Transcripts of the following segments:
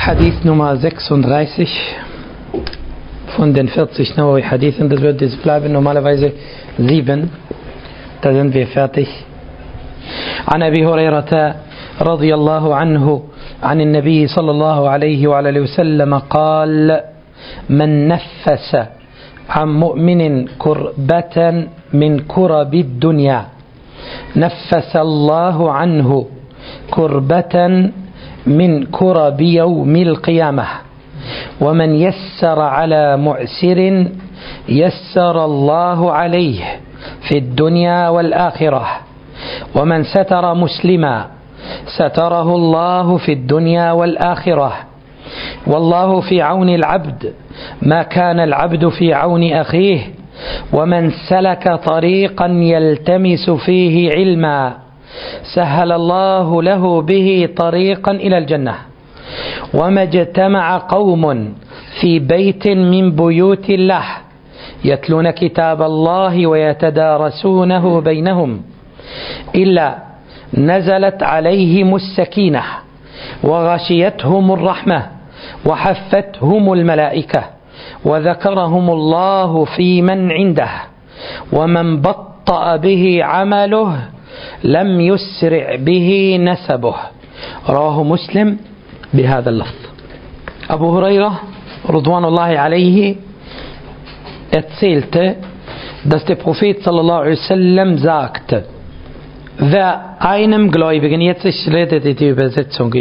Hadith Nummer 36 von den 40 Nawawi Hadithen. Das wird jetzt bleiben normalerweise 7. Da sind wir fertig. An Abi Hurairata radiyallahu anhu عن النبي صلى الله عليه وعلى وسلم قال من نفس عن مؤمن كربة من كرب الدنيا نفس الله عنه كربة من كرب يوم القيامة ومن يسر على معسر يسر الله عليه في الدنيا والآخرة ومن ستر مسلما ستره الله في الدنيا والآخرة والله في عون العبد ما كان العبد في عون أخيه ومن سلك طريقا يلتمس فيه علما سهل الله له به طريقا إلى الجنة وما اجتمع قوم في بيت من بيوت الله يتلون كتاب الله ويتدارسونه بينهم إلا نزلت عليهم السكينة وغشيتهم الرحمة وحفتهم الملائكة وذكرهم الله في من عنده ومن بطأ به عمله لم يسرع به نسبه رواه مسلم بهذا اللفظ. Abu Huraira Ridwanullahi alayhi erzählte, dass der Prophet sallallahu alaihi wasallam sagte: Wer einem Gläubigen, jetzt ich lese die Übersetzung,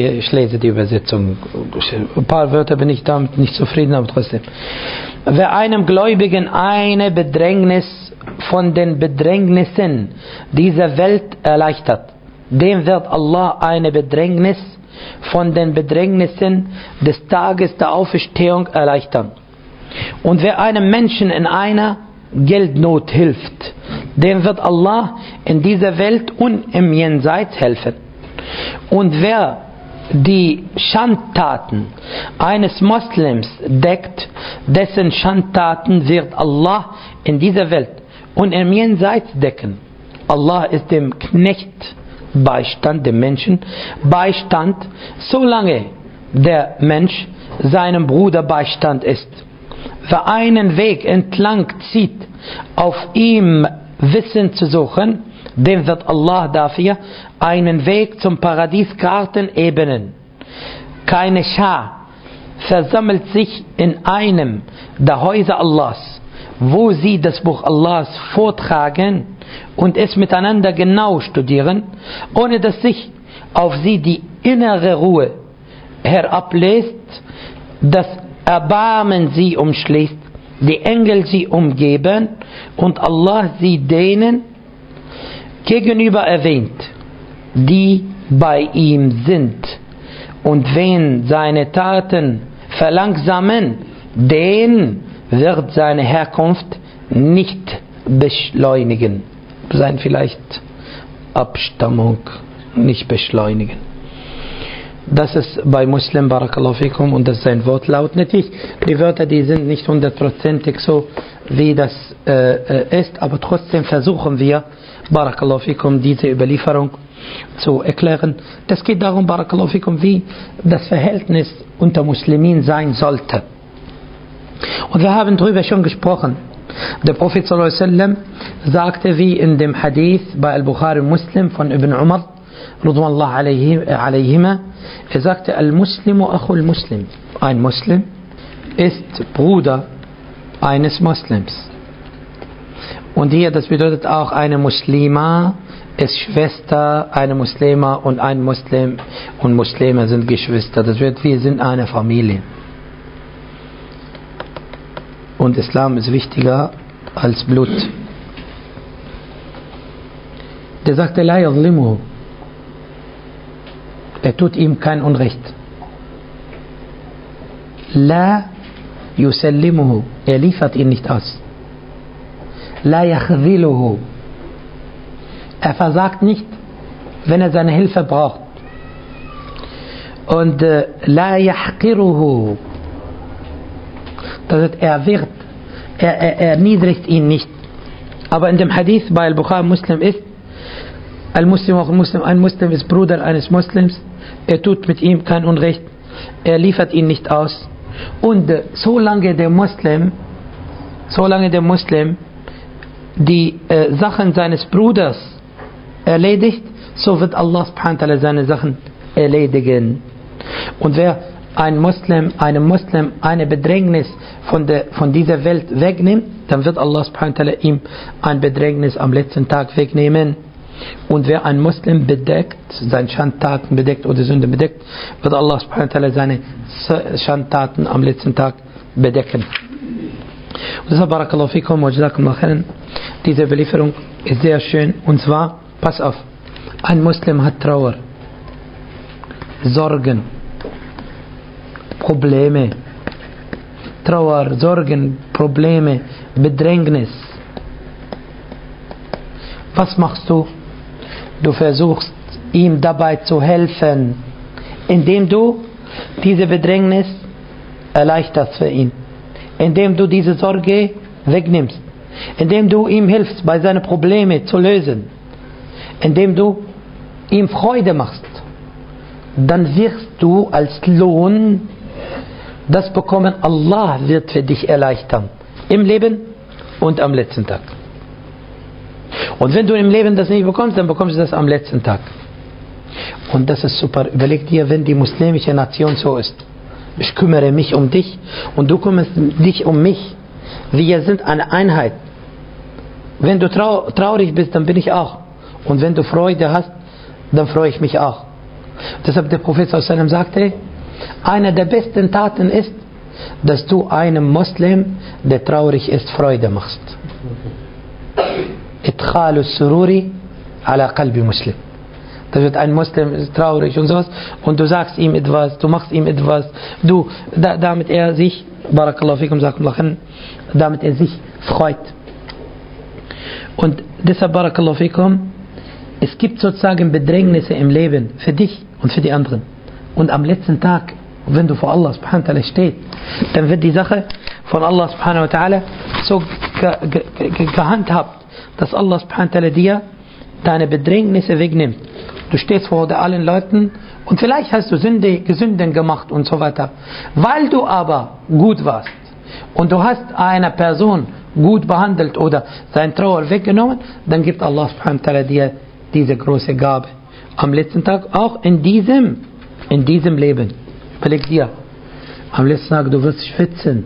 ein paar Wörter bin ich damit nicht zufrieden, aber trotzdem. Wer einem Gläubigen eine Bedrängnis von den Bedrängnissen dieser Welt erleichtert, dem wird Allah eine Bedrängnis von den Bedrängnissen des Tages der Auferstehung erleichtern. Und wer einem Menschen in einer Geldnot hilft, dem wird Allah in dieser Welt und im Jenseits helfen. Und wer die Schandtaten eines Moslems deckt, dessen Schandtaten wird Allah in dieser Welt und im Jenseits decken. Allah ist dem Knecht Beistand, dem Menschen Beistand, solange der Mensch seinem Bruder Beistand ist. Wer einen Weg entlang zieht, auf ihm Wissen zu suchen, dem wird Allah dafür einen Weg zum Paradiesgarten ebnen. Keine Schar versammelt sich in einem der Häuser Allahs, wo sie das Buch Allahs vortragen und es miteinander genau studieren, ohne dass sich auf sie die innere Ruhe herablässt, das Erbarmen sie umschließt, die Engel sie umgeben und Allah sie denen gegenüber erwähnt, die bei ihm sind. Und wen seine Taten verlangsamen, den wird seine Herkunft nicht beschleunigen. Sein vielleicht Abstammung nicht beschleunigen. Das ist bei Muslim, Barakallahu fikum, und das ist sein Wortlaut. Natürlich, die Wörter, die sind nicht 100%ig so, wie das ist, aber trotzdem versuchen wir, Barakallahu fikum, diese Überlieferung zu erklären. Das geht darum, Barakallahu fikum, wie das Verhältnis unter Muslimen sein sollte. Und wir haben darüber schon gesprochen. Der Prophet sallallahu alaihi wasallam sagte, wie in dem Hadith bei Al-Bukhari Muslim von Ibn Umar Ridwanullah alayhima, er sagte: Al-Muslimu akhul Muslim. Ein Muslim ist Bruder eines Muslims. Und hier, das bedeutet auch, eine Muslima ist Schwester, eine Muslima und ein Muslim und Muslime sind Geschwister. Das bedeutet, wir sind eine Familie. Und Islam ist wichtiger als Blut. Der sagte: La yazlimuhu. Er tut ihm kein Unrecht. La yusallimuhu. Er liefert ihn nicht aus. La yakhziluhu. Er versagt nicht, wenn er seine Hilfe braucht. Und la yahqiruhu. Das heißt, er erniedrigt ihn nicht. Aber in dem Hadith bei Al-Bukhari Muslim ist, ein Muslim ist Bruder eines Muslims, er tut mit ihm kein Unrecht, er liefert ihn nicht aus. Und solange der Muslim die Sachen seines Bruders erledigt, so wird Allah subhanahu wa ta'ala seine Sachen erledigen. Und wer einem Muslim eine Bedrängnis von dieser Welt wegnimmt, dann wird Allah subhanahu wa ta'ala ihm ein Bedrängnis am letzten Tag wegnehmen. Und wer ein Muslim bedeckt, seine Schandtaten bedeckt oder Sünde bedeckt, wird Allah subhanahu wa ta'ala seine Schandtaten am letzten Tag bedecken. Und deshalb, barakallahu fikum wa jazakumullahu khairan, diese Belieferung ist sehr schön. Und zwar, pass auf, ein Muslim hat Trauer, Sorgen, Probleme, Trauer, Sorgen, Probleme, Bedrängnis. Was machst du? Du versuchst ihm dabei zu helfen, indem du diese Bedrängnis erleichterst für ihn, indem du diese Sorge wegnimmst, indem du ihm hilfst, bei seinen Problemen zu lösen, indem du ihm Freude machst. Dann wirst du als Lohn das bekommen, Allah wird für dich erleichtern, im Leben und am letzten Tag. Und wenn du im Leben das nicht bekommst, dann bekommst du das am letzten Tag. Und das ist super. Überleg dir, wenn die muslimische Nation so ist. Ich kümmere mich um dich und du kümmerst dich um mich. Wir sind eine Einheit. Wenn du traurig bist, dann bin ich auch. Und wenn du Freude hast, dann freue ich mich auch. Deshalb der Prophet ﷺ sagte, eine der besten Taten ist, dass du einem Muslim, der traurig ist, Freude machst. Idkhalu sururi ala qalbi muslim. Da wird ein Muslim traurig und sowas und du sagst ihm etwas, du machst ihm etwas, damit er sich, barakallahu fikum, damit er sich freut. Und deshalb, barakallahu fikum, es gibt sozusagen Bedrängnisse im Leben für dich und für die anderen. Und am letzten Tag, wenn du vor Allah subhanahu wa ta'ala stehst, dann wird die Sache von Allah subhanahu wa ta'ala so gehandhabt, dass Allah subhanahu wa ta'ala dir deine Bedrängnisse wegnimmt. Du stehst vor allen Leuten und vielleicht hast du Sünden gemacht und so weiter. Weil du aber gut warst und du hast eine Person gut behandelt oder sein Trauer weggenommen, dann gibt Allah subhanahu wa ta'ala dir diese große Gabe. Am letzten Tag, auch in diesem Leben. Überleg dir, am letzten Tag, du wirst schwitzen,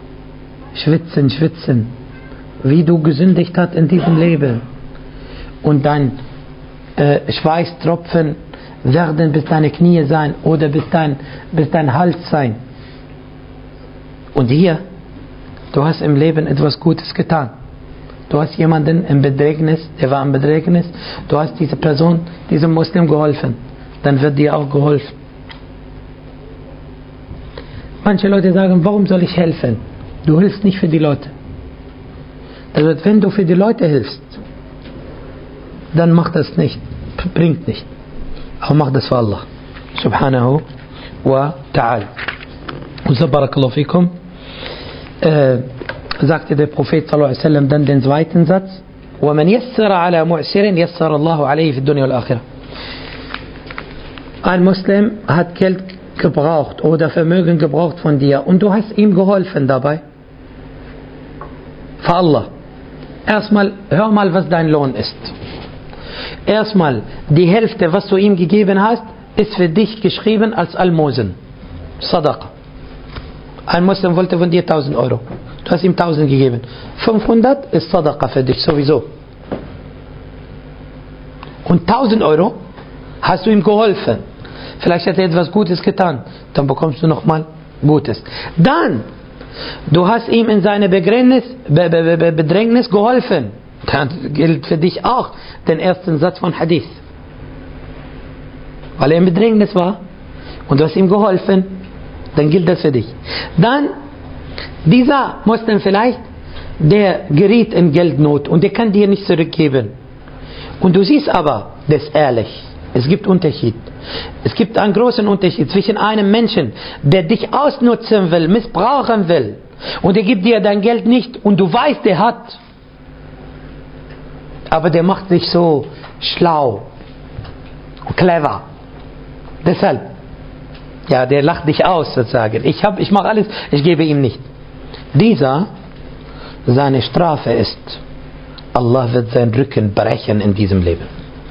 wie du gesündigt hast in diesem Leben. Und dein Schweißtropfen werden bis deine Knie sein oder bis dein Hals sein. Und hier, du hast im Leben etwas Gutes getan. Du hast jemanden im Bedrängnis, der war im Bedrängnis, du hast diese Person, diesem Muslim geholfen. Dann wird dir auch geholfen. Manche Leute sagen, warum soll ich helfen? Du hilfst nicht für die Leute. Also wenn du für die Leute hilfst, dann mach das nicht, bringt nicht. Aber mach das für Allah subhanahu wa ta'ala. Und so, barakallahu fikum, sagte der Prophet sallallahu alaihi wasallam dann den zweiten Satz: وَمَنْ يَسَّرَ عَلَى مُعْسِرٍ يَسَّرَ اللَّهُ عَلَيْهِ فِي الدُّنْيَا وَالْآخِرَةِ. Ein Muslim hat Geld gebraucht oder Vermögen gebraucht von dir und du hast ihm geholfen dabei. Für Allah. Erstmal, hör mal, was dein Lohn ist. Erstmal, die Hälfte, was du ihm gegeben hast, ist für dich geschrieben als Almosen. Sadaqa. Ein Muslim wollte von dir 1000 Euro. Du hast ihm 1000 gegeben. 500 ist Sadaqa für dich sowieso. Und 1000 Euro hast du ihm geholfen. Vielleicht hat er etwas Gutes getan. Dann bekommst du nochmal Gutes. Dann, du hast ihm in seiner Bedrängnis geholfen. Dann gilt für dich auch den ersten Satz von Hadith. Weil er in Bedrängnis war und du hast ihm geholfen, dann gilt das für dich. Dann, dieser Muslim vielleicht, der geriet in Geldnot und der kann dir nicht zurückgeben. Und du siehst aber, das ist ehrlich. Es gibt Unterschied. Es gibt einen großen Unterschied zwischen einem Menschen, der dich ausnutzen will, missbrauchen will, und der gibt dir dein Geld nicht und du weißt, der hat. Aber der macht sich so schlau, clever. Deshalb, Ja, der lacht dich aus sozusagen. Ich mache alles, ich gebe ihm nicht. Dieser, seine Strafe ist, Allah wird seinen Rücken brechen in diesem Leben.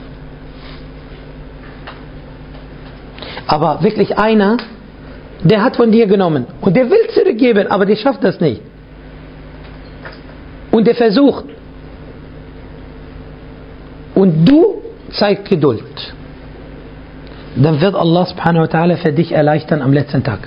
Aber wirklich einer, der hat von dir genommen und der will zurückgeben, aber der schafft das nicht. Und der versucht. Und du zeigst Geduld. Dann wird Allah subhanahu wa ta'ala für dich erleichtern am letzten Tag.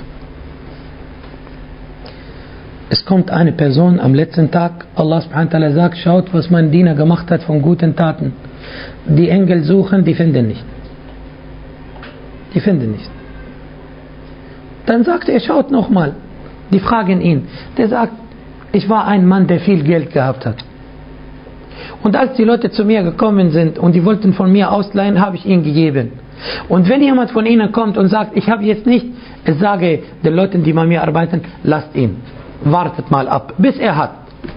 Es kommt eine Person am letzten Tag, Allah subhanahu wa ta'ala sagt, schaut, was mein Diener gemacht hat von guten Taten. Die Engel suchen, die finden nicht. Die finden nicht. Dann sagt er, schaut nochmal. Die fragen ihn. Der sagt, ich war ein Mann, der viel Geld gehabt hat. Und als die Leute zu mir gekommen sind und die wollten von mir ausleihen, habe ich ihnen gegeben. Und wenn jemand von ihnen kommt und sagt, ich habe jetzt nicht, ich sage den Leuten, die bei mir arbeiten, lasst ihn. Wartet mal ab, bis er hat.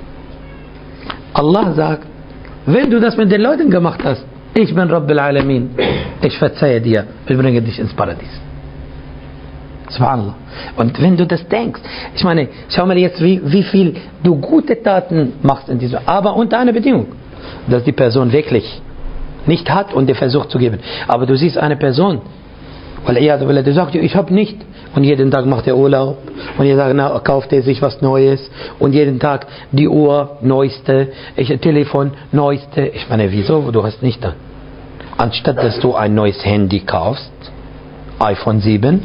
Allah sagt, wenn du das mit den Leuten gemacht hast, ich bin Rabbil Alamin, ich verzeihe dir, ich bringe dich ins Paradies. Subhanallah. Und wenn du das denkst, ich meine, schau mal jetzt, wie viel du gute Taten machst in dieser, aber unter einer Bedingung, dass die Person wirklich nicht hat und der versucht zu geben. Aber du siehst eine Person, weil der sagt, ich habe nicht, und jeden Tag macht er Urlaub und jeden Tag kauft er sich was Neues und jeden Tag die Uhr neueste, Telefon neueste. Ich meine, wieso? Du hast nicht dann. Anstatt dass du ein neues Handy kaufst, iPhone 7,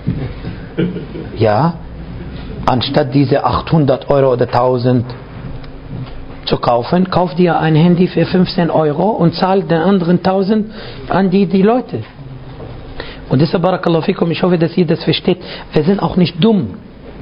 ja, anstatt diese 800 Euro oder 1000 zu kaufen, kauf dir ein Handy für 15 Euro und zahl den anderen 1000 an die Leute. Und deshalb, Barakallahu fikum, ich hoffe, dass ihr das versteht. Wir sind auch nicht dumm.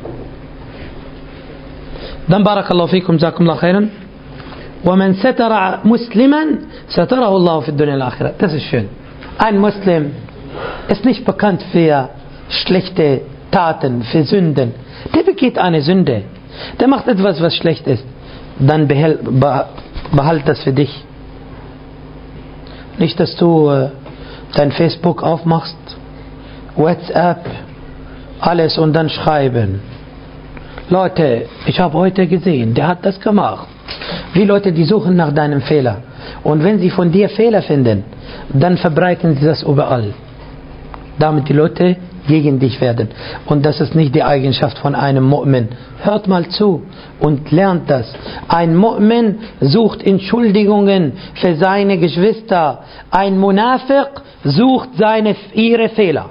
Dann, Barakallahu fikum, Jazakumullahu khairan. وَمَنْ سَتَرَ مُسْلِمًا سَتَرَهُ اللَّهُ فِي الدُّنْيَا وَالْآخِرَةِ. Das ist schön. Ein Muslim ist nicht bekannt für schlechte Taten, für Sünden. Der begeht eine Sünde. Der macht etwas, was schlecht ist. Dann behalt das für dich. Nicht, dass du dein Facebook aufmachst, WhatsApp, alles und dann schreiben. Leute, ich habe heute gesehen, der hat das gemacht. Wie Leute, die suchen nach deinem Fehler. Und wenn sie von dir Fehler finden, dann verbreiten sie das überall. Damit die Leute gegen dich werden. Und das ist nicht die Eigenschaft von einem Mu'min. Hört mal zu und lernt das. Ein Mu'min sucht Entschuldigungen für seine Geschwister. Ein Munafiq sucht ihre Fehler.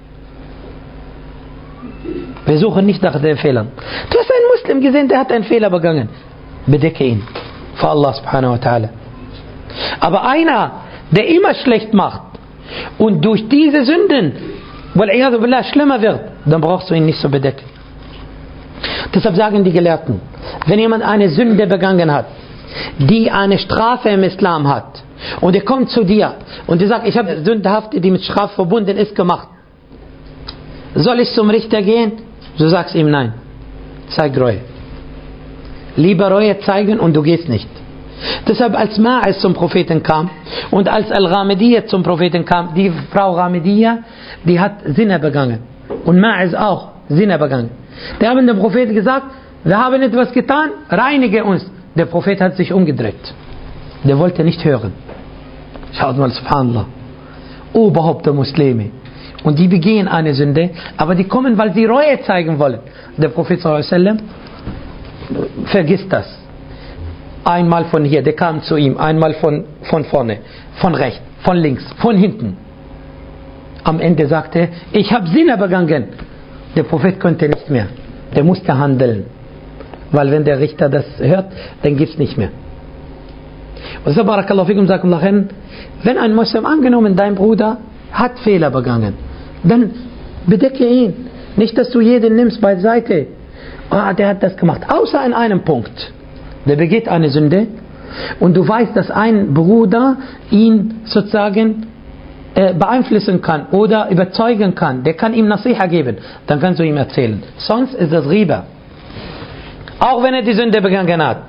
Wir suchen nicht nach den Fehlern. Du hast einen Muslim gesehen, der hat einen Fehler begangen. Bedecke ihn vor Allah subhanahu wa ta'ala. Aber einer, der immer schlecht macht und durch diese Sünden schlimmer wird, dann brauchst du ihn nicht so bedecken. Deshalb sagen die Gelehrten, wenn jemand eine Sünde begangen hat, die eine Strafe im Islam hat, und er kommt zu dir und er sagt, ich habe eine Sündhafte, die mit Strafe verbunden ist, gemacht. Soll ich zum Richter gehen? Du sagst ihm nein. Zeig Reue. Lieber Reue zeigen und du gehst nicht. Deshalb als Ma'iz zum Propheten kam und als Al-Ghamidiyya zum Propheten kam, die Frau Ghamidiyya, die hat Zina begangen. Und Ma'iz auch Zina begangen. Die haben dem Propheten gesagt, wir haben etwas getan, reinige uns. Der Prophet hat sich umgedreht. Der wollte nicht hören. Schaut mal, subhanallah. Oberhaupt der Muslime. Und die begehen eine Sünde, aber die kommen, weil sie Reue zeigen wollen. Der Prophet sallallahu alaihi wasallam vergisst das. Einmal von hier, der kam zu ihm, einmal von vorne, von rechts, von links, von hinten. Am Ende sagte er, ich habe Zina begangen. Der Prophet konnte nicht mehr. Der musste handeln. Weil wenn der Richter das hört, dann gibt es nicht mehr. Und so, Barakallahu fikum, wenn ein Muslim, angenommen, dein Bruder hat Fehler begangen, dann bedecke ihn. Nicht, dass du jeden nimmst beiseite. Der hat das gemacht. Außer in einem Punkt. Der begeht eine Sünde und du weißt, dass ein Bruder ihn sozusagen beeinflussen kann oder überzeugen kann. Der kann ihm Nasiha geben. Dann kannst du ihm erzählen. Sonst ist das Riba. Auch wenn er die Sünde begangen hat.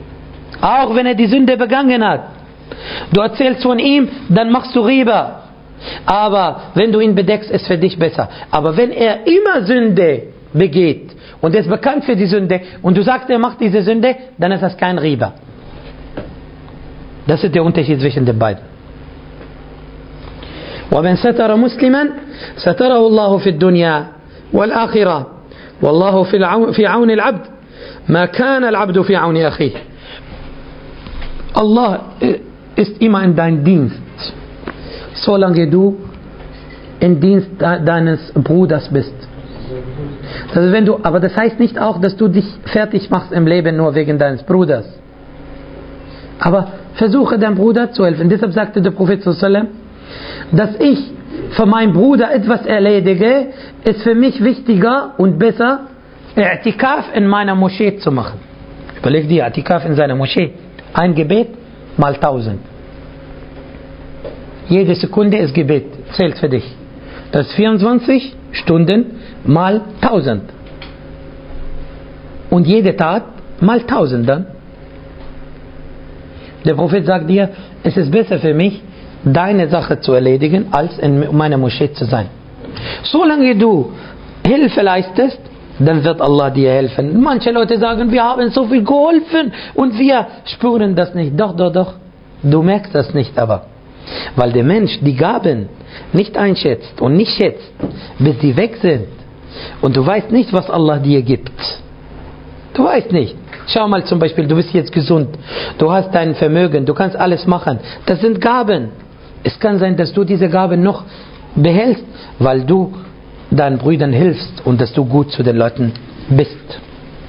Auch wenn er die Sünde begangen hat. Du erzählst von ihm, dann machst du Riba. Aber wenn du ihn bedeckst, ist für dich besser. Aber wenn er immer Sünde begeht und er ist bekannt für die Sünde und du sagst, er macht diese Sünde, dann ist das kein Riba. Das ist der Unterschied zwischen den beiden. وَمَنْ سَتَرَ مُسْلِمًا سَتَرَهُ اللَّهُ فِي الدُّنْيَا وَالْآخِرَةِ وَاللَّهُ في عون العبد ما كان العبد في عون أخيه. Allah ist immer in deinem Dienst, solange du im Dienst deines Bruders bist. Also aber das heißt nicht auch, dass du dich fertig machst im Leben nur wegen deines Bruders. Aber versuche deinem Bruder zu helfen. Deshalb sagte der Prophet sallallahu alaihi wasallam, dass ich für meinen Bruder etwas erledige, ist für mich wichtiger und besser, I'tikaf in meiner Moschee zu machen. Überleg dir, I'tikaf in seiner Moschee. Ein Gebet mal 1000. Jede Sekunde ist Gebet, zählt für dich. Das ist 24 Stunden mal 1000. Und jede Tat mal 1000 dann. Der Prophet sagt dir, es ist besser für mich, deine Sache zu erledigen, als in meiner Moschee zu sein. Solange du Hilfe leistest, dann wird Allah dir helfen. Manche Leute sagen, wir haben so viel geholfen und wir spüren das nicht. Doch. Du merkst das nicht aber. Weil der Mensch die Gaben nicht einschätzt und nicht schätzt, bis sie weg sind. Und du weißt nicht, was Allah dir gibt. Du weißt nicht. Schau mal zum Beispiel, du bist jetzt gesund. Du hast dein Vermögen, du kannst alles machen. Das sind Gaben. Es kann sein, dass du diese Gaben noch behältst, weil du deinen Brüdern hilfst und dass du gut zu den Leuten bist.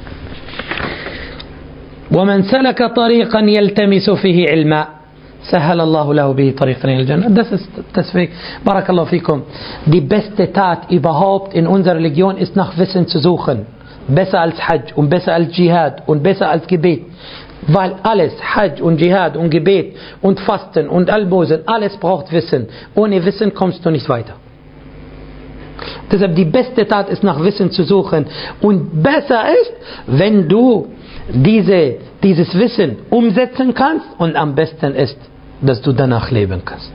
وَمَنْ سَلَكَ طَرِيقًا يَلْتَمِسُ فِيهِ عِلْمًا سَهَّلَ اللَّهُ لَهُ بِهِ طَرِيقًا إِلَى الْجَنَّةِ. Das ist deswegen, Barakallahu fikum, die beste Tat überhaupt in unserer Religion ist, nach Wissen zu suchen. Besser als Hajj und besser als Dschihad und besser als Gebet. Weil alles, Hajj und Dschihad und Gebet und Fasten und Almosen, alles braucht Wissen. Ohne Wissen kommst du nicht weiter. Deshalb die beste Tat ist, nach Wissen zu suchen. Und besser ist, wenn du dieses Wissen umsetzen kannst, und am besten ist, dass du danach leben kannst.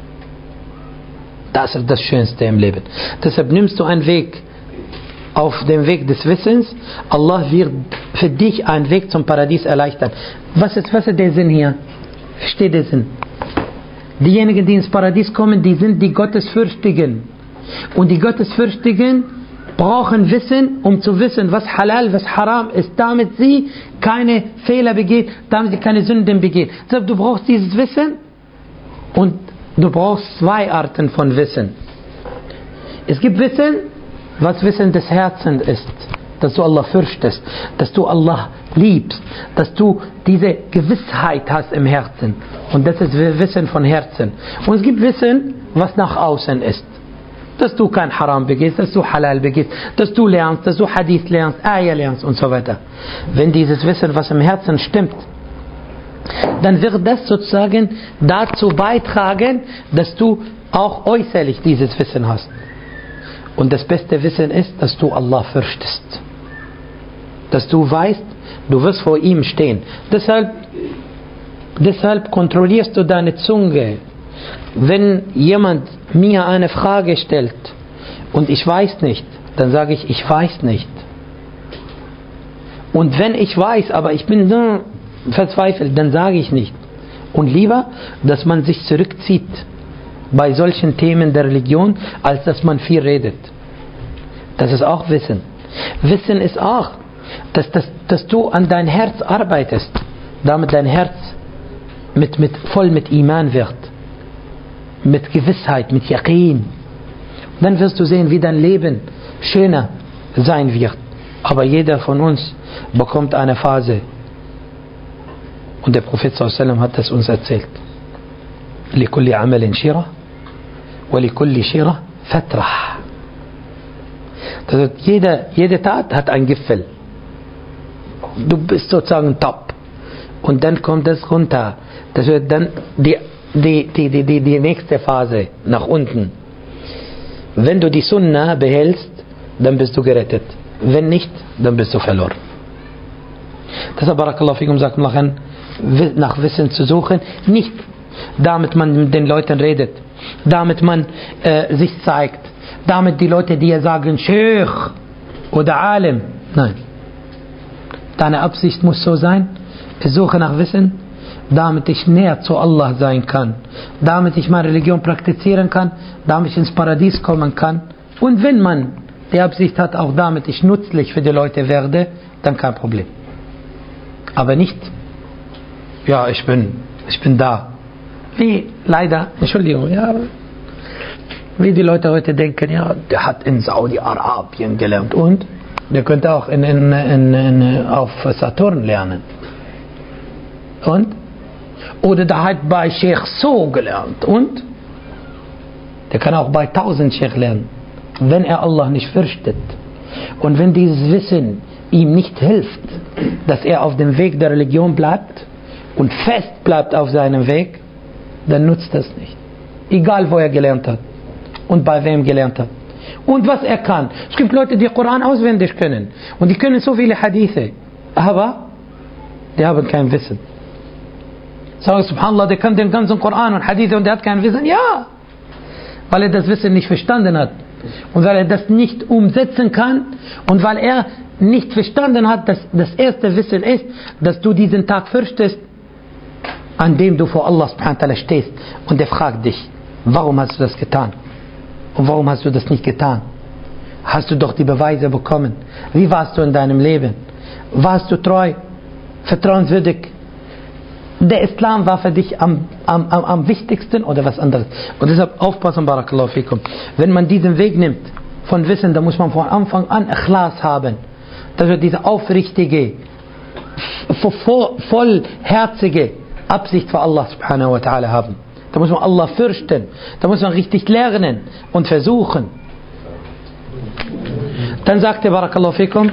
Das ist das Schönste im Leben. Deshalb nimmst du einen Weg auf dem Weg des Wissens. Allah wird für dich einen Weg zum Paradies erleichtern. Was ist der Sinn hier? Versteht der Sinn? Diejenigen, die ins Paradies kommen, die sind die Gottesfürchtigen. Und die Gottesfürchtigen brauchen Wissen, um zu wissen, was halal, was haram ist, damit sie keine Fehler begehen, damit sie keine Sünden begehen. Deshalb, du brauchst dieses Wissen und du brauchst zwei Arten von Wissen. Es gibt Wissen, was Wissen des Herzens ist, dass du Allah fürchtest, dass du Allah liebst, dass du diese Gewissheit hast im Herzen. Und das ist Wissen von Herzen. Und es gibt Wissen, was nach außen ist. Dass du kein Haram begehst, dass du Halal begehst, dass du lernst, dass du Hadith lernst, Ayah lernst und so weiter. Wenn dieses Wissen, was im Herzen stimmt, dann wird das sozusagen dazu beitragen, dass du auch äußerlich dieses Wissen hast. Und das beste Wissen ist, dass du Allah fürchtest. Dass du weißt, du wirst vor ihm stehen. Deshalb kontrollierst du deine Zunge. Wenn jemand mir eine Frage stellt und ich weiß nicht, dann sage ich weiß nicht. Und wenn ich weiß, aber ich bin so verzweifelt, dann sage ich nicht. Und lieber, dass man sich zurückzieht bei solchen Themen der Religion, als dass man viel redet. Das ist auch Wissen. Wissen ist auch, dass du an dein Herz arbeitest, damit dein Herz voll mit Iman wird. Mit Gewissheit, mit Yaqeen. Dann wirst du sehen, wie dein Leben schöner sein wird. Aber jeder von uns bekommt eine Phase. Und der Prophet sallallahu alaihi wasallam hat das uns erzählt. لِكُلِّ عَمَلٍ شِرَةٍ وَلِكُلِّ شِرَةٍ فَتْرَةٍ. Das heißt, jede Tat hat einen Gipfel. Du bist sozusagen top. Und dann kommt es runter. Das wird dann die nächste Phase nach unten. Wenn du die Sunna behältst, dann bist du gerettet. Wenn nicht, dann bist du verloren. Deshalb, Barakallahu fikum, sagt man, nach Wissen zu suchen, nicht damit man mit den Leuten redet, damit man sich zeigt, damit die Leute dir sagen, Sheikh oder Alim. Nein. Deine Absicht muss so sein, ich suche nach Wissen, damit ich näher zu Allah sein kann, damit ich meine Religion praktizieren kann, damit ich ins Paradies kommen kann. Und wenn man die Absicht hat, auch damit ich nützlich für die Leute werde, dann kein Problem. Aber nicht, ja, ich bin da. Wie leider, Entschuldigung, ja, wie die Leute heute denken, ja, der hat in Saudi-Arabien gelernt und der könnte auch auf Saturn lernen. Und? Oder der hat bei Sheikh so gelernt und? Der kann auch bei 1000 Sheikh lernen. Wenn er Allah nicht fürchtet und wenn dieses Wissen ihm nicht hilft, dass er auf dem Weg der Religion bleibt und fest bleibt auf seinem Weg, dann nutzt das nicht. Egal wo er gelernt hat und bei wem gelernt hat. Und was er kann. Es gibt Leute, die Koran auswendig können und die können so viele Hadithe, aber die haben kein Wissen. Sagen Subhanallah, der kann den ganzen Koran und Hadithe und der hat kein Wissen. Ja, weil er das Wissen nicht verstanden hat und weil er das nicht umsetzen kann und weil er nicht verstanden hat, dass das erste Wissen ist, dass du diesen Tag fürchtest, an dem du vor Allah subhanahu wa ta'ala stehst und er fragt dich, warum hast du das getan? Und warum hast du das nicht getan? Hast du doch die Beweise bekommen? Wie warst du in deinem Leben? Warst du treu? Vertrauenswürdig? Der Islam war für dich am wichtigsten oder was anderes? Und deshalb aufpassen, Barakallahu fikum. Wenn man diesen Weg nimmt von Wissen, dann muss man von Anfang an Ikhlas haben. Dass wir diese aufrichtige, vollherzige Absicht für Allah subhanahu wa ta'ala haben. Da muss man Allah fürchten. Da muss man richtig lernen und versuchen. Dann sagte Barakallahu fikum: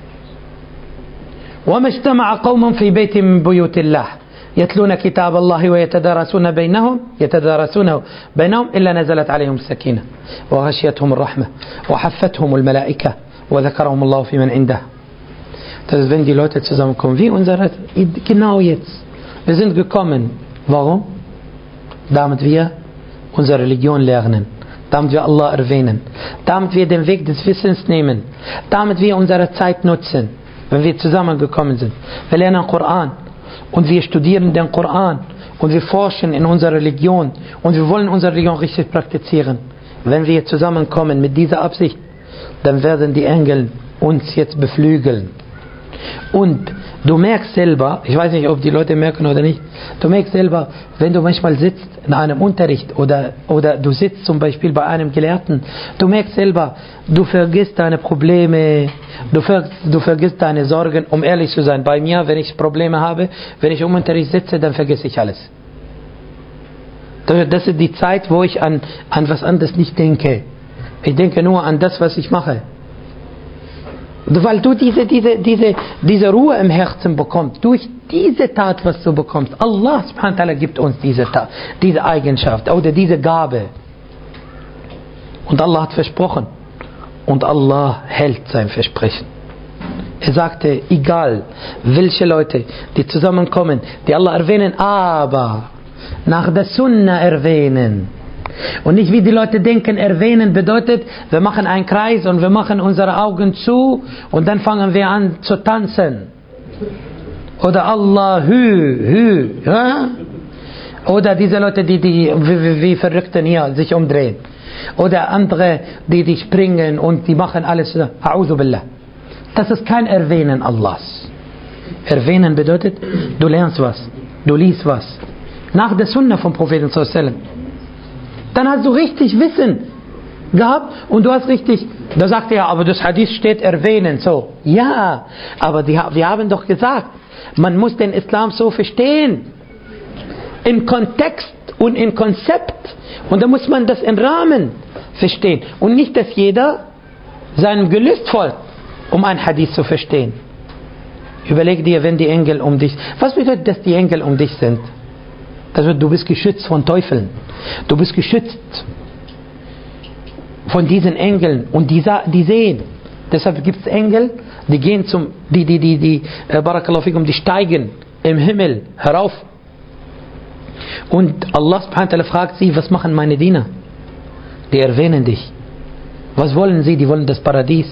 وَمَا اجْتَمَعَ قَوْمٌ فِي بَيْتٍ مِّن بُيُوتِ اللَّهِ يَتْلُونَ كِتَابَ اللَّهِ وَيَتَدَارَسُونَهُ بَيْنَهُمْ إِلَّا نَزَلَتْ عَلَيْهِمُ السَّكِينَةُ وَغَشِيَتْهُمُ الرَّحْمَةُ وَحَفَّتْهُمُ الْمَلَائِكَةُ وَذَكَرَهُمُ اللَّهُ فِي مَنْ عِندَهُ. Das ist, wenn die Leute zusammenkommen, wie unsere, genau jetzt. Wir sind gekommen. Warum? Damit wir unsere Religion lernen. Damit wir Allah erwähnen. Damit wir den Weg des Wissens nehmen. Damit wir unsere Zeit nutzen. Wenn wir zusammengekommen sind. Wir lernen Koran. Und wir studieren den Koran. Und wir forschen in unserer Religion. Und wir wollen unsere Religion richtig praktizieren. Wenn wir zusammenkommen mit dieser Absicht, dann werden die Engel uns jetzt beflügeln. Und du merkst selber, ich weiß nicht, ob die Leute merken oder nicht, du merkst selber, wenn du manchmal sitzt in einem Unterricht oder du sitzt zum Beispiel bei einem Gelehrten, du merkst selber, du vergisst deine Probleme, du vergisst deine Sorgen, um ehrlich zu sein. Bei mir, wenn ich Probleme habe, wenn ich im Unterricht sitze, dann vergesse ich alles. Das ist die Zeit, wo ich an was anderes nicht denke. Ich denke nur an das, was ich mache. Weil du diese Ruhe im Herzen bekommst, durch diese Tat, was du bekommst. Allah subhanahu wa ta'ala gibt uns diese Eigenschaft oder diese Gabe. Und Allah hat versprochen. Und Allah hält sein Versprechen. Er sagte, egal welche Leute, die zusammenkommen, die Allah erwähnen, aber nach der Sunna erwähnen. Und nicht wie die Leute denken, erwähnen bedeutet, wir machen einen Kreis und wir machen unsere Augen zu und dann fangen wir an zu tanzen. Oder Allah, ja? Oder diese Leute, die wie Verrückten hier sich umdrehen. Oder andere, die springen und die machen alles. A'udhu billah. Das ist kein Erwähnen Allahs. Erwähnen bedeutet, du lernst was, du liest was. Nach der Sunna vom Propheten sallallahu alaihi wasallam. Dann hast du richtig Wissen gehabt und du hast richtig, da sagt er, aber das Hadith steht erwähnen, so. Ja, aber wir haben doch gesagt, man muss den Islam so verstehen. Im Kontext und im Konzept. Und da muss man das im Rahmen verstehen. Und nicht, dass jeder seinem Gelüst folgt, um ein Hadith zu verstehen. Überleg dir, wenn die Engel um dich, was bedeutet, dass die Engel um dich sind? Das bedeutet, du bist geschützt von Teufeln. Du bist geschützt von diesen Engeln und die sehen. Deshalb gibt es Engel, die gehen Barakallahu fikum, die steigen im Himmel herauf Und Allah subhanahu wa ta'ala fragt sie, was machen meine Diener? Die erwähnen dich. Was wollen sie? Die wollen das Paradies.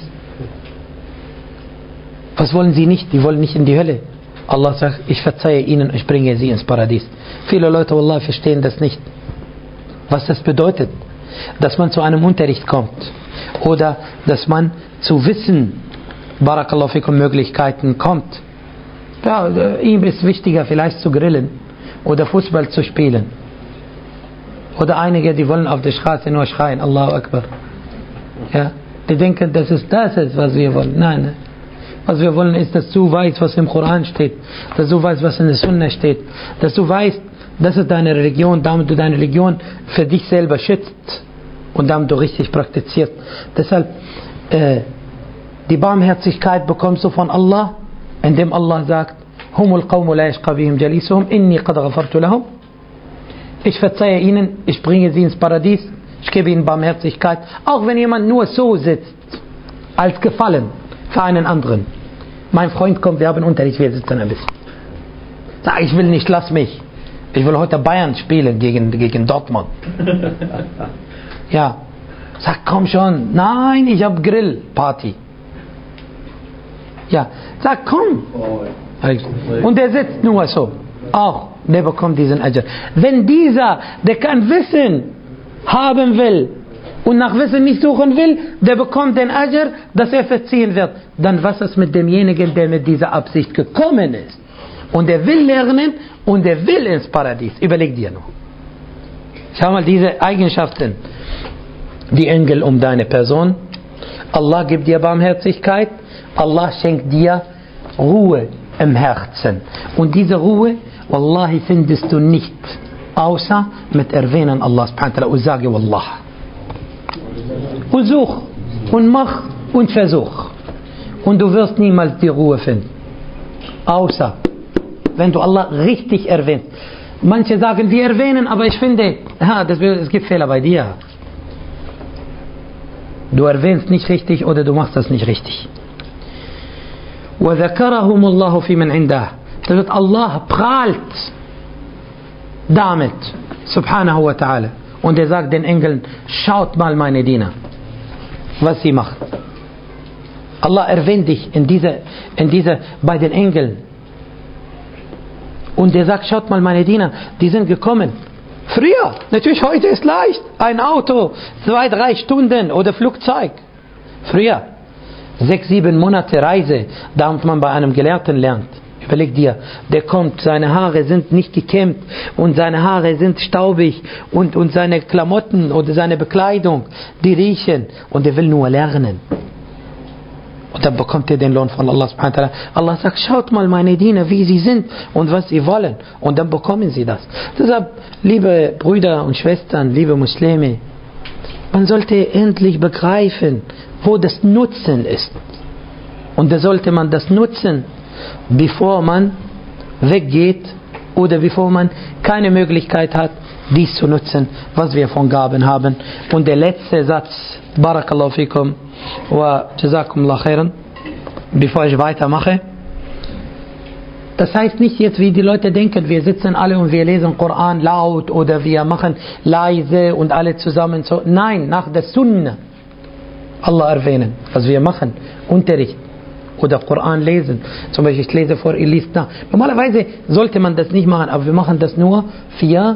Was wollen sie nicht? Die wollen nicht in die Hölle. Allah sagt, ich verzeihe ihnen, ich bringe sie ins Paradies. Viele Leute, Wallah, verstehen das nicht. Was das bedeutet. Dass man zu einem Unterricht kommt. Oder dass man zu Wissen, Barakallahu fikum, Möglichkeiten kommt. Ja, ihm ist wichtiger vielleicht zu grillen. Oder Fußball zu spielen. Oder einige, die wollen auf der Straße nur schreien, Allahu Akbar. Ja, die denken, das ist, was wir wollen. Nein. Was wir wollen ist, dass du weißt, was im Koran steht. Dass du weißt, was in der Sunna steht. Dass du weißt, das ist deine Religion, damit du deine Religion für dich selber schützt. Und damit du richtig praktizierst. Deshalb, die Barmherzigkeit bekommst du von Allah, indem Allah sagt, Humul qawmu la yashqa bihim jalisuhum, inni qad ghafartu lahum. Ich verzeihe ihnen, ich bringe sie ins Paradies, ich gebe ihnen Barmherzigkeit. Auch wenn jemand nur so sitzt, als Gefallen für einen anderen. Mein Freund kommt, wir haben Unterricht, wir sitzen ein bisschen. Sag, ich will nicht, lass mich. Ich will heute Bayern spielen gegen Dortmund. Ja. Sag, komm schon. Nein, ich habe Grillparty. Ja. Sag, komm. Und der sitzt nur so. Auch, der bekommt diesen Ajr. Wenn dieser, der kein Wissen haben will und nach Wissen nicht suchen will, der bekommt den Ajr, dass er verziehen wird. Dann was ist mit demjenigen, der mit dieser Absicht gekommen ist? Und er will lernen und er will ins Paradies. Überleg dir nur. Schau mal, diese Eigenschaften, die Engel um deine Person. Allah gibt dir Barmherzigkeit. Allah schenkt dir Ruhe im Herzen. Und diese Ruhe, Wallahi, findest du nicht, außer mit Erwähnen Allah subhanahu wa ta'ala und sage Wallah. Und such und mach und versuch. Und du wirst niemals die Ruhe finden. Außer, wenn du Allah richtig erwähnst. Manche sagen, wir erwähnen, aber ich finde, es gibt Fehler bei dir. Du erwähnst nicht richtig oder du machst das nicht richtig. وَذَكَرَهُمُ اللَّهُ فِي مَنْ عِنْدَهُ. Das wird Allah prahlt damit, subhanahu wa ta'ala. Und er sagt den Engeln, schaut mal meine Diener, was sie machen. Allah erwähnt dich bei den Engeln. Und er sagt, schaut mal meine Diener, die sind gekommen. Früher, natürlich heute ist leicht, ein Auto, 2-3 Stunden oder Flugzeug. Früher, 6-7 Monate Reise, damit man bei einem Gelehrten lernt. Überleg dir, der kommt, seine Haare sind nicht gekämmt und seine Haare sind staubig und seine Klamotten oder seine Bekleidung, die riechen und er will nur lernen. Und dann bekommt er den Lohn von Allah subhanahu wa ta'ala. Allah sagt, schaut mal meine Diener, wie sie sind und was sie wollen. Und dann bekommen sie das. Deshalb, liebe Brüder und Schwestern, liebe Muslime, man sollte endlich begreifen, wo das Nutzen ist. Und da sollte man das nutzen, bevor man weggeht oder bevor man keine Möglichkeit hat, dies zu nutzen, was wir von Gaben haben. Und der letzte Satz, Barakallahu fikum wa jazakumullah khairan, bevor ich weitermache. Das heißt nicht jetzt, wie die Leute denken, wir sitzen alle und wir lesen Koran laut oder wir machen leise und alle zusammen so. Nein, nach der Sunna Allah erwähnen, was wir machen, Unterricht oder Koran lesen. Zum Beispiel, ich lese vor, ihr liest nach. Normalerweise sollte man das nicht machen, aber wir machen das nur für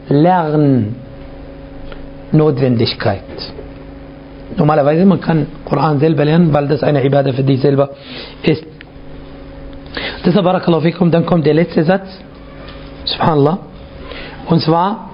Lernnotwendigkeit. Normalerweise, man kann Koran selber lernen, weil das eine Ibadah für dich selber ist. Deshalb, Barakallahu fikum, dann kommt der letzte Satz, Subhanallah, und zwar,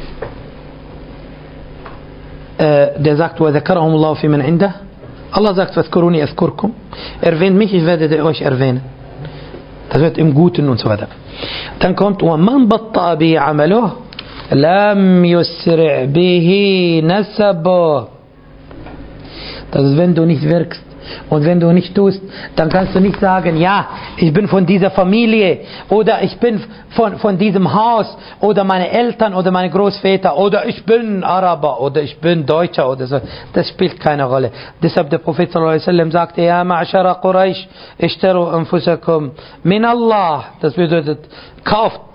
der sagt, وَذَكَرَهُمُ اللَّهُ فِي مَنْ عِنْدَهُ. Allah sagt, وَاذْكُرُونِي أَذْكُرْكُمْ. Erwähnt mich, ich werde euch erwähnen. Das wird im Guten und so weiter. Dann kommt, وَمَنْ بَطَّأَ بِهِ عَمَلُهُ لَمْ يُسْرِعْ بِهِ نَسَبُهُ. Das ist, wenn du nicht wirkst und wenn du nicht tust, dann kannst du nicht sagen, ja, ich bin von dieser Familie oder ich bin von diesem Haus oder meine Eltern oder meine Großväter oder ich bin Araber oder ich bin Deutscher oder so. Das spielt keine Rolle. Deshalb der Prophet sallallahu alaihi wasallam sagte, ja, ma'ashara Quraysh, ishtaru anfusakum min Allah. Das bedeutet, kauft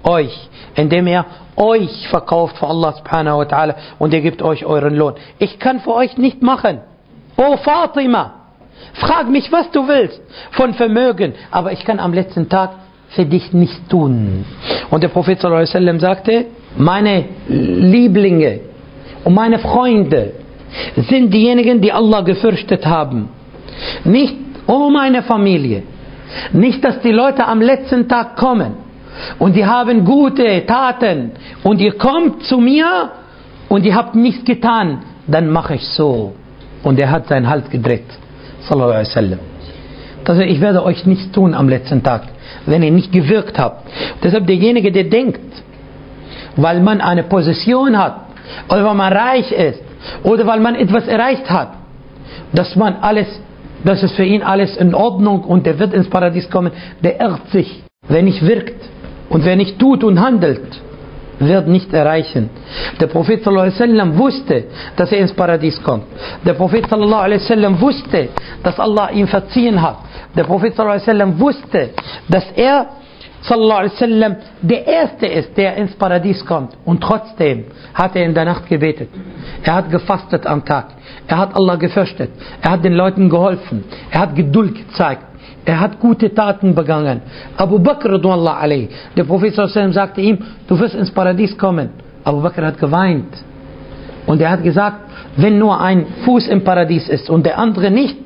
euch, indem er euch verkauft für Allah subhanahu wa ta'ala und er gibt euch euren Lohn. Ich kann für euch nicht machen. Oh Fatima, frag mich, was du willst von Vermögen, aber ich kann am letzten Tag für dich nichts tun. Und der Prophet sallallahu alaihi wasallam sagte, meine Lieblinge und meine Freunde sind diejenigen, die Allah gefürchtet haben. Nicht, oh meine Familie, nicht, dass die Leute am letzten Tag kommen und die haben gute Taten und ihr kommt zu mir und ihr habt nichts getan, dann mache ich so. Und er hat seinen Hals gedreht, sallallahu alaihi wasallam. Also ich werde euch nichts tun am letzten Tag, wenn ihr nicht gewirkt habt. Deshalb derjenige, der denkt, weil man eine Position hat oder weil man reich ist oder weil man etwas erreicht hat, dass es für ihn alles in Ordnung und der wird ins Paradies kommen, der irrt sich. Wer nicht wirkt und wer nicht tut und handelt, wird nicht erreichen. Der Prophet sallallahu alaihi wasallam wusste, dass er ins Paradies kommt. Der Prophet sallallahu alaihi wasallam wusste, dass Allah ihm verziehen hat. Der Prophet sallallahu alaihi wasallam wusste, dass er sallallahu alaihi wasallam der Erste ist, der ins Paradies kommt. Und trotzdem hat er in der Nacht gebetet. Er hat gefastet am Tag. Er hat Allah gefürchtet. Er hat den Leuten geholfen. Er hat Geduld gezeigt. Er hat gute Taten begangen. Abu Bakr radhiyallahu alayhi, der Prophet sallallahu alaihi wasallam sagte ihm, du wirst ins Paradies kommen. Abu Bakr hat geweint. Und er hat gesagt, wenn nur ein Fuß im Paradies ist und der andere nicht,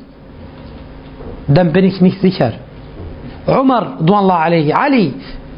dann bin ich nicht sicher. Umar radhiyallahu alayhi, Ali,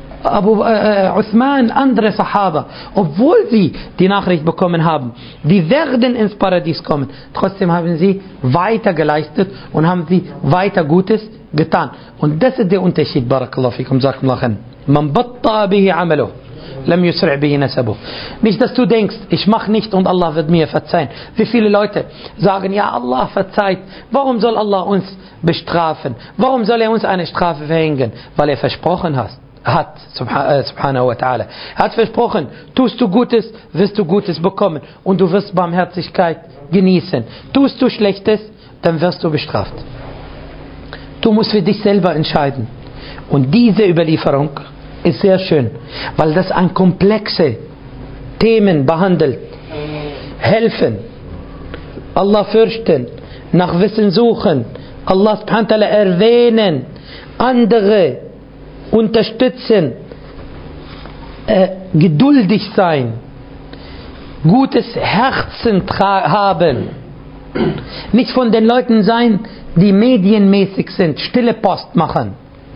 Uthman, andere Sahaba, obwohl sie die Nachricht bekommen haben, die werden ins Paradies kommen, trotzdem haben sie weiter geleistet und haben sie weiter Gutes getan. Und das ist der Unterschied, barakallahu fikum, jazakumullahu khairan. Man batta bihi amaluh, lam yusri' bihi nasabuh. Nicht, dass du denkst, ich mache nicht und Allah wird mir verzeihen. Wie viele Leute sagen, ja, Allah verzeiht. Warum soll Allah uns bestrafen? Warum soll er uns eine Strafe verhängen? Weil er versprochen hat, subhanahu wa ta'ala. Er hat versprochen, tust du Gutes, wirst du Gutes bekommen und du wirst Barmherzigkeit genießen. Tust du Schlechtes, dann wirst du bestraft. Du musst für dich selber entscheiden. Und diese Überlieferung ist sehr schön, weil das an komplexe Themen behandelt. Helfen, Allah fürchten, nach Wissen suchen, Allah subhanahu wa ta'ala erwähnen, andere unterstützen, geduldig sein, gutes Herzen haben, nicht von den Leuten sein, die medienmäßig sind, stille Post machen.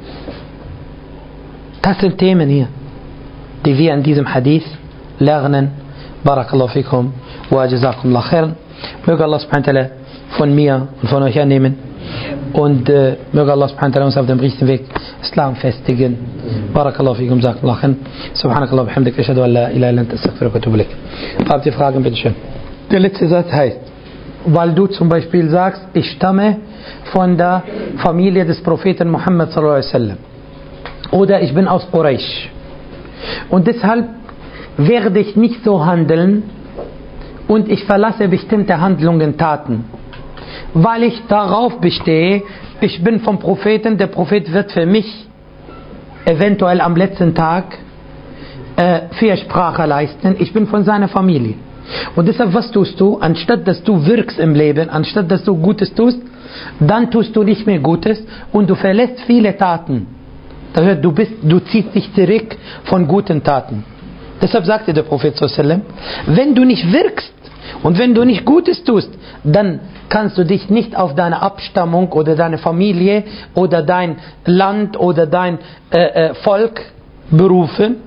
Das sind Themen hier, die wir in diesem Hadith lernen. Barakallahu fikum wa jazakumullahu khairan. Möge Allah subhanahu wa ta'ala von mir und von euch annehmen und möge Allah subhanahu wa ta'ala uns auf dem richtigen Weg Islam festigen. Barakallahu fikum, jazakumullahu khairan. Subhanakallah bihamdik, ashhadu an la ilaha illa anta, astaghfiruka wa atubu ilaik. Habt ihr Fragen, bitteschön. Der letzte Satz heißt, weil du zum Beispiel sagst, ich stamme von der Familie des Propheten Muhammad sallallahu alaihi wasallam oder ich bin aus Quraysh und deshalb werde ich nicht so handeln und ich verlasse bestimmte Handlungen, Taten, weil ich darauf bestehe, ich bin vom Propheten, der Prophet wird für mich eventuell am letzten Tag Fürsprache leisten, ich bin von seiner Familie. Und deshalb, was tust du? Anstatt dass du wirkst im Leben, anstatt dass du Gutes tust, dann tust du nicht mehr Gutes und du verlässt viele Taten. Das heißt, du ziehst dich zurück von guten Taten. Deshalb sagte der Prophet sallallahu alaihi wasallam, wenn du nicht wirkst und wenn du nicht Gutes tust, dann kannst du dich nicht auf deine Abstammung oder deine Familie oder dein Land oder dein Volk berufen,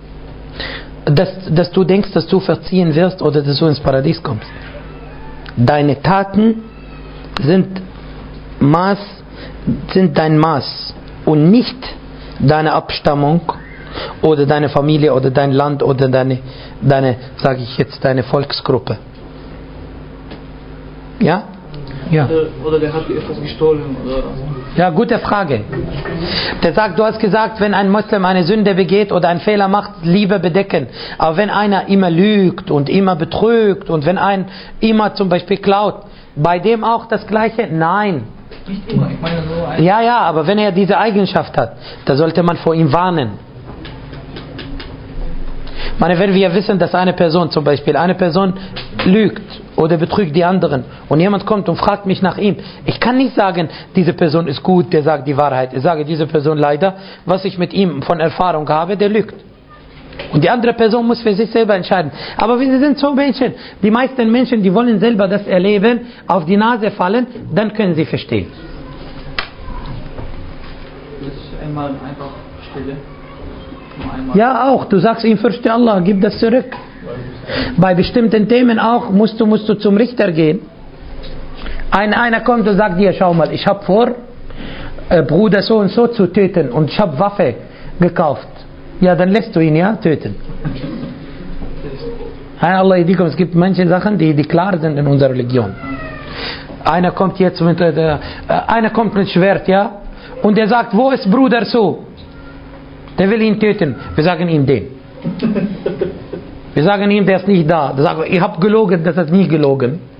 dass du denkst, dass du verziehen wirst oder dass du ins Paradies kommst. Deine Taten sind dein Maß und nicht deine Abstammung oder deine Familie oder dein Land oder deine sage ich jetzt, deine Volksgruppe. Ja? Ja. Oder der hat etwas gestohlen. Oder? Ja, gute Frage. Der sagt, du hast gesagt, wenn ein Muslim eine Sünde begeht oder einen Fehler macht, lieber bedecken. Aber wenn einer immer lügt und immer betrügt und wenn ein immer zum Beispiel klaut, bei dem auch das Gleiche? Nein. Nicht immer, ich meine nur Ja, aber wenn er diese Eigenschaft hat, da sollte man vor ihm warnen. Meine, wenn wir wissen, dass eine Person lügt oder betrügt die anderen und jemand kommt und fragt mich nach ihm, ich kann nicht sagen, diese Person ist gut, der sagt die Wahrheit. Ich sage, diese Person leider, was ich mit ihm von Erfahrung habe, der lügt. Und die andere Person muss für sich selber entscheiden. Aber wir sind so Menschen, die meisten Menschen, die wollen selber das erleben, auf die Nase fallen, dann können sie verstehen. Einmal einfach Stille. Ja, auch. Du sagst ihm, fürchte Allah, gib das zurück. Bei bestimmten Themen auch musst du zum Richter gehen. Einer kommt und sagt dir, schau mal, ich habe vor, Bruder so und so zu töten und ich habe Waffe gekauft. Ja, dann lässt du ihn ja töten. Es gibt manche Sachen, die klar sind in unserer Religion. Einer kommt mit Schwert, ja, und der sagt, wo ist Bruder so? Der will ihn töten. Wir sagen ihm den. Wir sagen ihm, der ist nicht da. Der sagt, ihr habt gelogen, das ist nie gelogen.